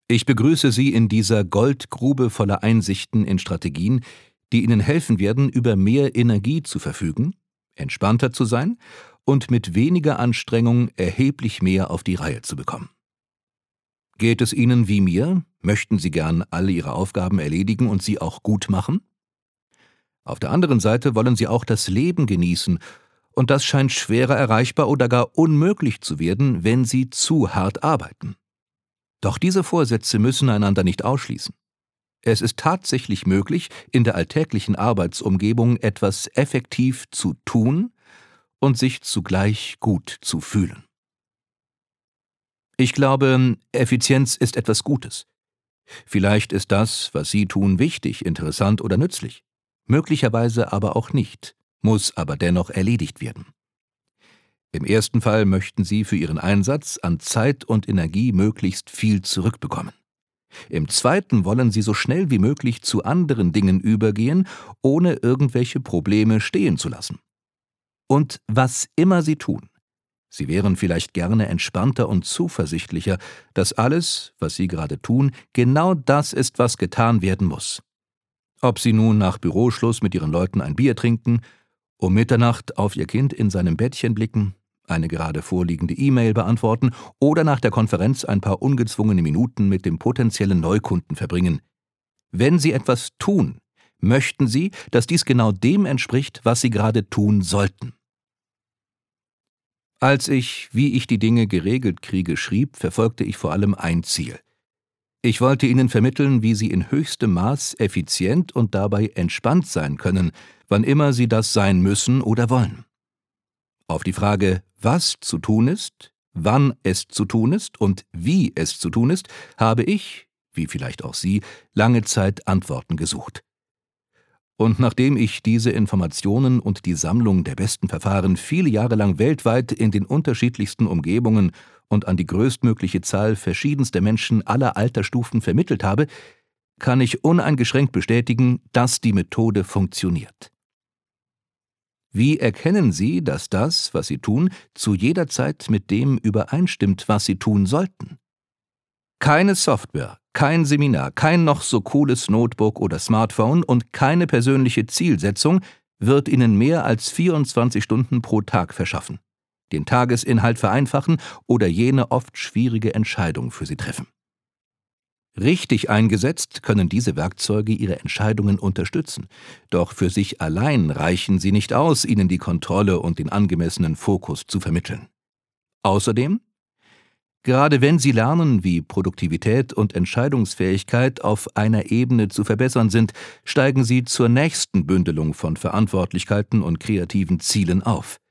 Ich begrüße Sie in dieser Goldgrube voller Einsichten in Strategien, die Ihnen helfen werden, über mehr Energie zu verfügen, entspannter zu sein und mit weniger Anstrengung erheblich mehr auf die Reihe zu bekommen. Geht es Ihnen wie mir? Möchten Sie gern alle Ihre Aufgaben erledigen und sie auch gut machen? Auf der anderen Seite wollen Sie auch das Leben genießen, und das scheint schwerer erreichbar oder gar unmöglich zu werden, wenn Sie zu hart arbeiten. Doch diese Vorsätze müssen einander nicht ausschließen. Es ist tatsächlich möglich, in der alltäglichen Arbeitsumgebung etwas effektiv zu tun und sich zugleich gut zu fühlen. Ich glaube, Effizienz ist etwas Gutes. Vielleicht ist das, was Sie tun, wichtig, interessant oder nützlich. Möglicherweise aber auch nicht, muss aber dennoch erledigt werden. Im ersten Fall möchten Sie für Ihren Einsatz an Zeit und Energie möglichst viel zurückbekommen. Im zweiten wollen Sie so schnell wie möglich zu anderen Dingen übergehen, ohne irgendwelche Probleme stehen zu lassen. Und was immer Sie tun, Sie wären vielleicht gerne entspannter und zuversichtlicher, dass alles, was Sie gerade tun, genau das ist, was getan werden muss. Ob Sie nun nach Büroschluss mit Ihren Leuten ein Bier trinken, um Mitternacht auf Ihr Kind in seinem Bettchen blicken, eine gerade vorliegende E-Mail beantworten oder nach der Konferenz ein paar ungezwungene Minuten mit dem potenziellen Neukunden verbringen. Wenn Sie etwas tun, möchten Sie, dass dies genau dem entspricht, was Sie gerade tun sollten. Als ich Wie ich die Dinge geregelt kriege schrieb, verfolgte ich vor allem ein Ziel. Ich wollte Ihnen vermitteln, wie Sie in höchstem Maß effizient und dabei entspannt sein können, wann immer Sie das sein müssen oder wollen. Auf die Frage, was zu tun ist, wann es zu tun ist und wie es zu tun ist, habe ich, wie vielleicht auch Sie, lange Zeit Antworten gesucht. Und nachdem ich diese Informationen und die Sammlung der besten Verfahren viele Jahre lang weltweit in den unterschiedlichsten Umgebungen und an die größtmögliche Zahl verschiedenster Menschen aller Altersstufen vermittelt habe, kann ich uneingeschränkt bestätigen, dass die Methode funktioniert. Wie erkennen Sie, dass das, was Sie tun, zu jeder Zeit mit dem übereinstimmt, was Sie tun sollten? Keine Software, kein Seminar, kein noch so cooles Notebook oder Smartphone und keine persönliche Zielsetzung wird Ihnen mehr als 24 Stunden pro Tag verschaffen, den Tagesinhalt vereinfachen oder jene oft schwierige Entscheidung für Sie treffen. Richtig eingesetzt können diese Werkzeuge Ihre Entscheidungen unterstützen, doch für sich allein reichen sie nicht aus, Ihnen die Kontrolle und den angemessenen Fokus zu vermitteln. Außerdem, gerade wenn Sie lernen, wie Produktivität und Entscheidungsfähigkeit auf einer Ebene zu verbessern sind, steigen Sie zur nächsten Bündelung von Verantwortlichkeiten und kreativen Zielen auf.